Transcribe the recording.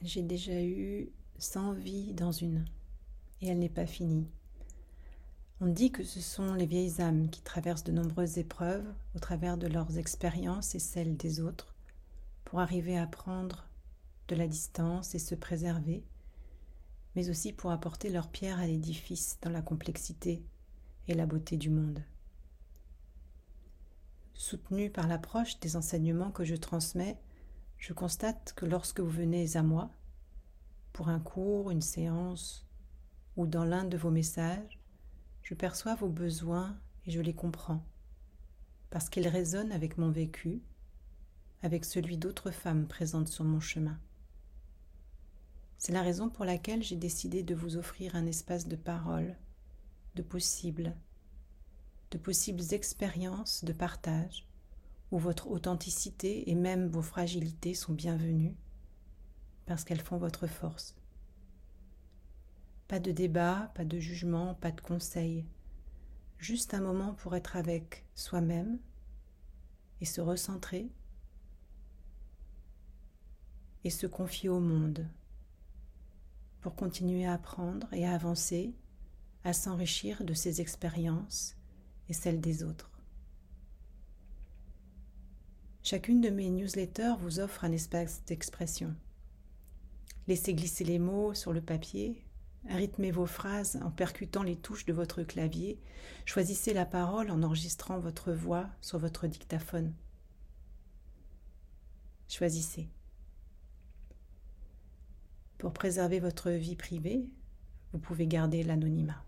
J'ai déjà eu 100 vies dans une, et elle n'est pas finie. On dit que ce sont les vieilles âmes qui traversent de nombreuses épreuves au travers de leurs expériences et celles des autres pour arriver à prendre de la distance et se préserver, mais aussi pour apporter leur pierre à l'édifice dans la complexité et la beauté du monde. Soutenu par l'approche des enseignements que je transmets, je constate que lorsque vous venez à moi, pour un cours, une séance ou dans l'un de vos messages, je perçois vos besoins et je les comprends, parce qu'ils résonnent avec mon vécu, avec celui d'autres femmes présentes sur mon chemin. C'est la raison pour laquelle j'ai décidé de vous offrir un espace de parole, de possibles expériences de partage, où votre authenticité et même vos fragilités sont bienvenues, parce qu'elles font votre force. Pas de débat, pas de jugement, pas de conseils, juste un moment pour être avec soi-même et se recentrer et se confier au monde pour continuer à apprendre et à avancer, à s'enrichir de ses expériences et celles des autres. Chacune de mes newsletters vous offre un espace d'expression. Laissez glisser les mots sur le papier, rythmez vos phrases en percutant les touches de votre clavier, choisissez la parole en enregistrant votre voix sur votre dictaphone. Choisissez. Pour préserver votre vie privée, vous pouvez garder l'anonymat.